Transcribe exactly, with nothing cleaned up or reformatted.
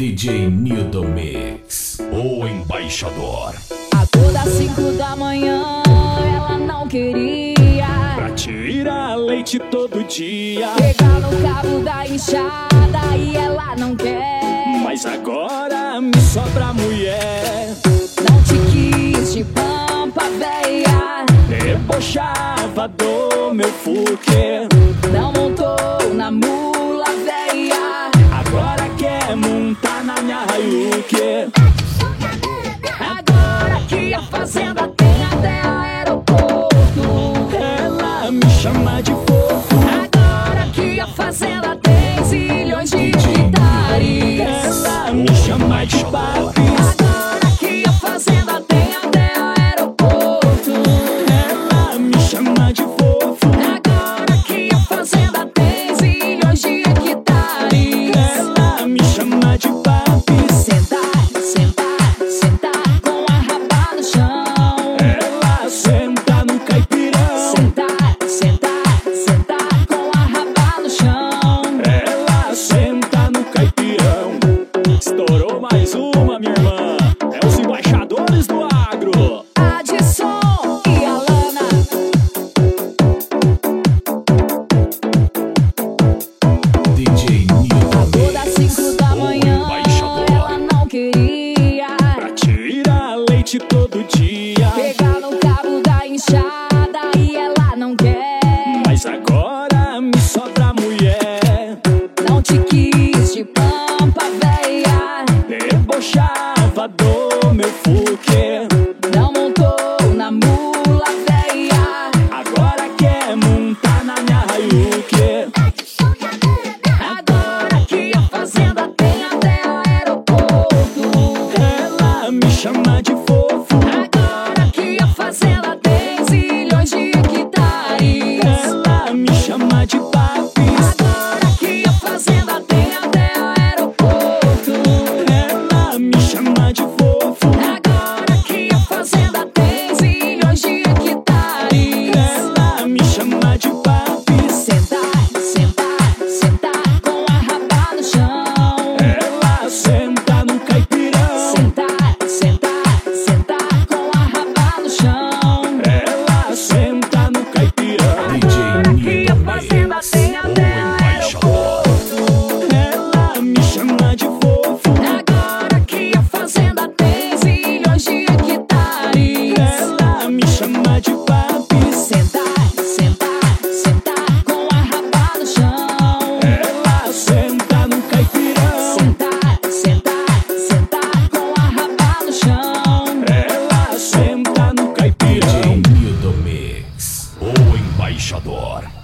D J Nildo Mix, o embaixador. Acordar cinco da manhã, ela não queria. Pra tirar leite todo dia, Pegar no cabo da enxada e ela não quer. mas agora me sobra mulher. Não te quis de pampa, véia. Debochava do meu fuque, Não montou na mula, véia. agora quer montar na minha Hilux. Agora que a fazenda tem até aeroporto. Ela me chama de fofo, Agora que a fazenda tem zilhões de hectares. ela me chama de papi. Agora que a fazenda tem até aeroporto. Ela me chama de fofo, Agora que a fazenda tem zilhões de hectares. ela me chama de papi. Sentar, sentar, sentar com a raba no chão. Ela senta no caipirão, Sentar, sentar, sentar com a raba no chão. ela senta no caipirão. Estourou mais uma, minha irmã. É os embaixadores do agro. Adson e Alana. D J Nildo Acordar cinco da manhã, embaixador. ela não queria. Pra tirar leite todo dia, Pegar no cabo da enxada e ela não quer. mas agora me sobra mulher. Não te quis de pampa, véia. Debochava do meu fuque, Não montou na mula, véia. agora quer montar na minha Hilux. Agora que a fazenda tem até aeroporto. Ela me chama de fofo, Agora que a fazenda tem zilhões de hectares. ela me chama de papi. Agora que a fazenda tem até aeroporto. Ela me chama de fofo, Agora que a fazenda tem zilhões de hectares. ela me chama de papi. Sentar, sentar, sentar com a raba no chão. Ela senta no caipirão, Sentar, sentar, sentar com a raba no chão. ela senta no caipirão. D J Agora que a Nildo fazenda Mix, tem o até embaixador. Ela me chama de fofo, Agora que a fazenda tem zilhões de hectares. ela me chama de papi. Sentar, sentar, sentar com a raba no chão. Ela senta no caipirão, Sentar, sentar, sentar com a raba no chão. ela senta no D caipirão. J Nildo Mix, o embaixador.